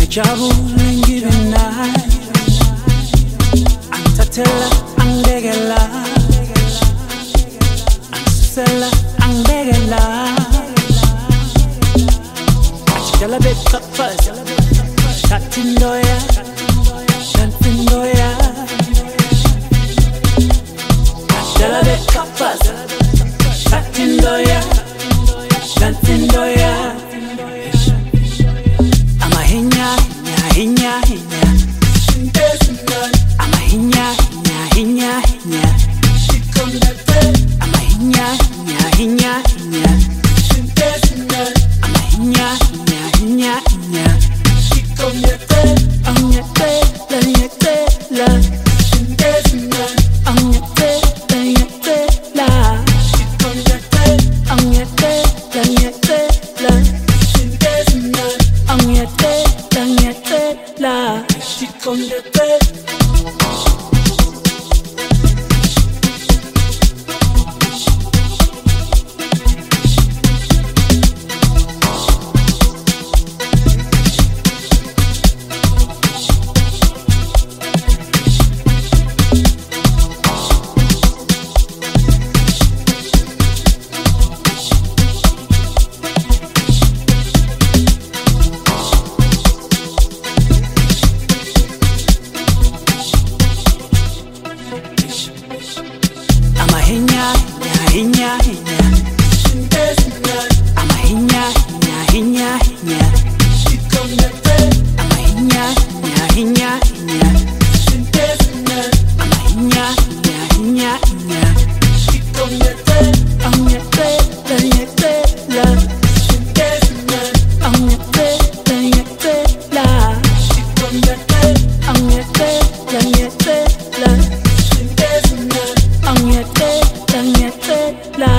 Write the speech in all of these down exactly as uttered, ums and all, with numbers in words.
Ngejabule ngibinayo angithathela angibekela angisusela angibekela ajidala beqhafaza thatha into ya thatha into ya ajidala beqhafaza thatha into ya thatha into ya amahinya hinya hinya amahinya hinya hinya hinya amahinya hinya hinya hinya amahinya hinya hinya hinya onyete la nyete la onyete la nyete la onyete la nyete la onyete la nyete la amahinya hinya hinya amahinya hinya hinya hinya amahinya hinya hinya hinya amahinya hinya hinya hinya onyete la nyete la onyete la nyete la onyete la nyete la onyete la nyete la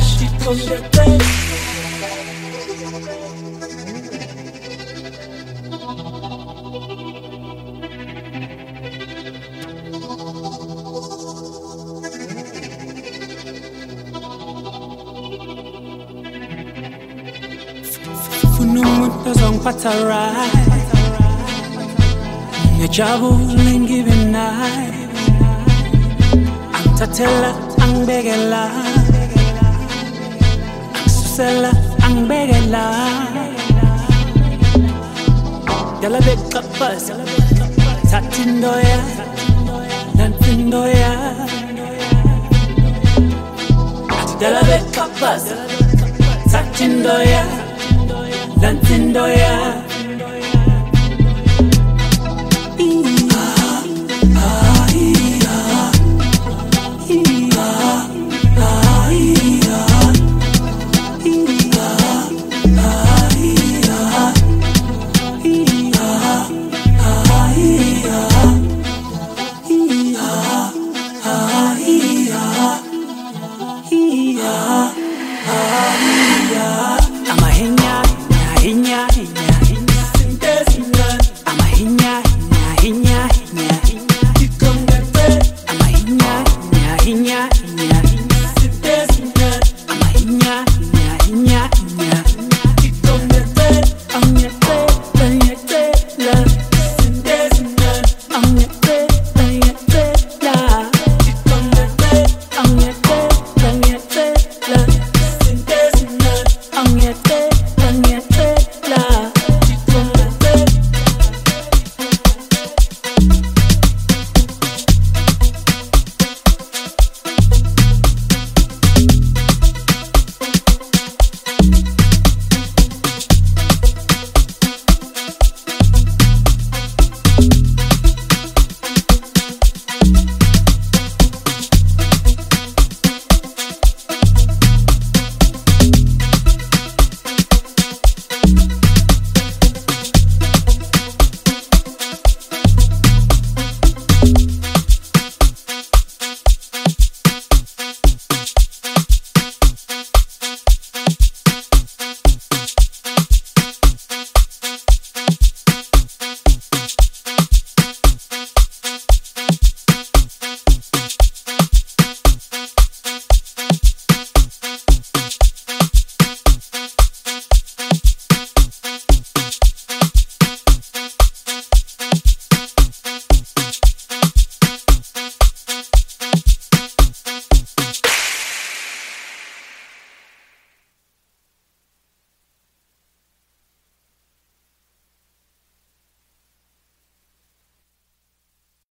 funa umuntu ozongiphatha right ngejabule ngibinayo angithathela angibekela angisusela angibekela dala beqhafaza thatha into ya thatha into ya dala beqhafaza thatha into ya thatha into ya